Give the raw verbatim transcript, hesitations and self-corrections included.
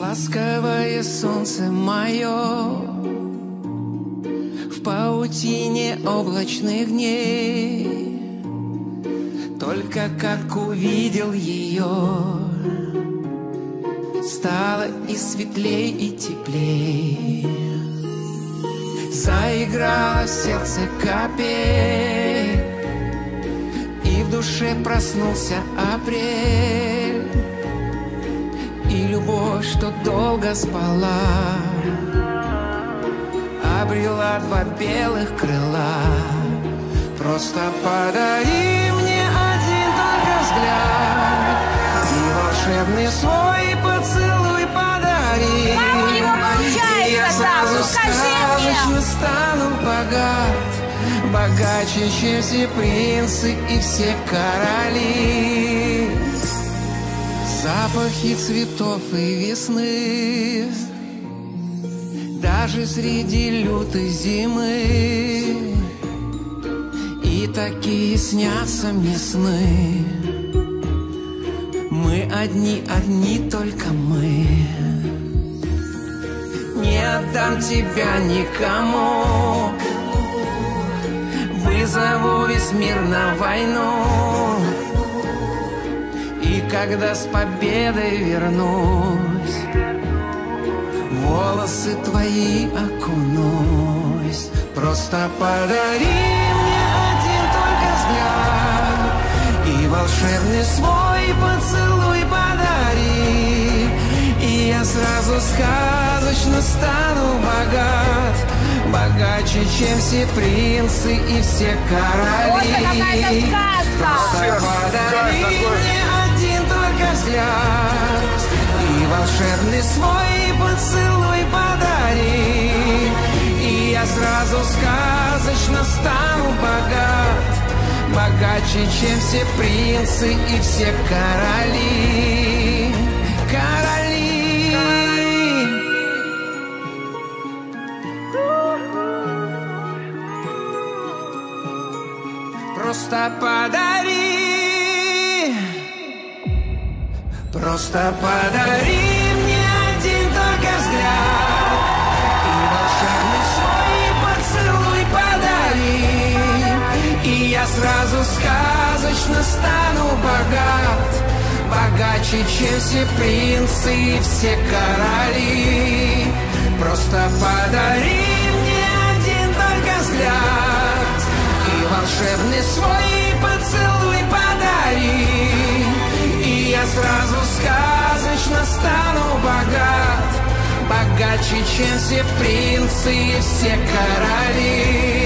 Ласковое солнце мое в паутине облачных дней, только как увидел ее, стало и светлей, и теплей. Заиграла в сердце капель, и в душе проснулся апрель. И любовь, что долго спала, обрела два белых крыла. Просто подари мне один только взгляд, и волшебный свой поцелуй подари. Как у него получается, и я сразу сказочно стану богат, богаче, чем все принцы и все короли. Запахи цветов и весны, даже среди лютой зимы, и такие снятся мне сны. Мы одни, одни только мы. Не отдам тебя никому, вызову весь мир на войну. И когда с победой вернусь, волосы твои окунусь. Просто подари мне один только взгляд, и волшебный свой поцелуй подари. И я сразу сказочно стану богат, богаче, чем все принцы и все короли. Просто подари мне один только взгляд, и волшебный свой поцелуй подари. И я сразу сказочно стану богат, богаче, чем все принцы и все короли. Короли. Просто подари, просто подари мне один только взгляд, и волшебный свой поцелуй подари. И я сразу сказочно стану богат, богаче, чем все принцы и все короли. Просто подари мне один только взгляд, и волшебный свой поцелуй подари. И я сразу сказочно стану богат, богаче, чем все принцы и все короли.